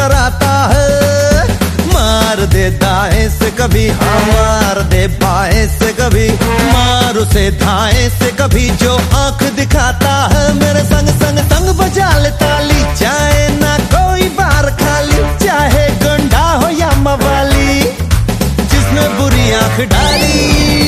डराता है। मार दे दाएं से कभी, हाँ मार दे बाएं से कभी, मार उसे दाएं से कभी, जो आंख दिखाता है मेरे संग संग संग बजा ले ताली, चाहे ना कोई बार खाली, चाहे गुंडा हो या मवाली, जिसने बुरी आंख डाली।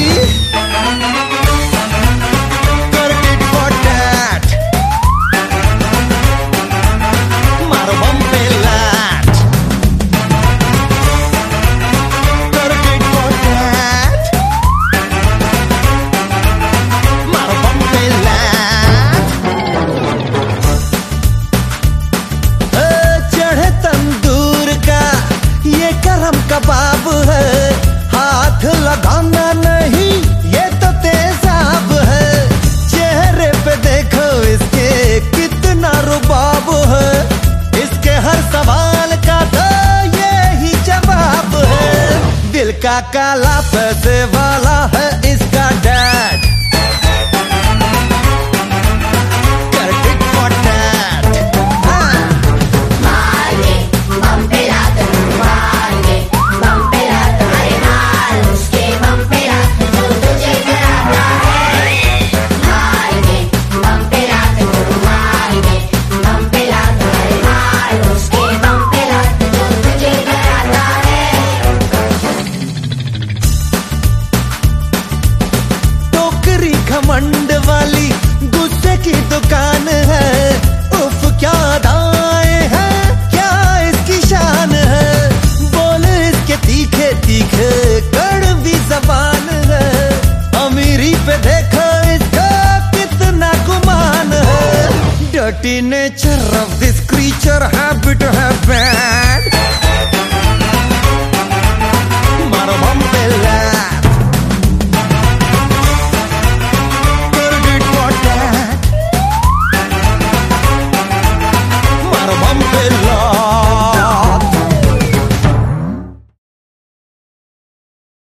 कबाब है, हाथ लगाना नहीं ये तो तेजाब है, चेहरे पे देखो इसके कितना रुबाब है, इसके हर सवाल का तो यही जवाब है, दिल का काला पैसे वाला है इसका डैड। घमंड वाली गुस्से की दुकान है, उफ क्या अदाएं हैं, क्या इसकी शान है, बोल इसके तीखे तीखे कड़वी जबान है, अमीरी पे देखो इसका कितना गुमान है, dirty nature of this creature, habit है बैड, मारो बम पे लैंड।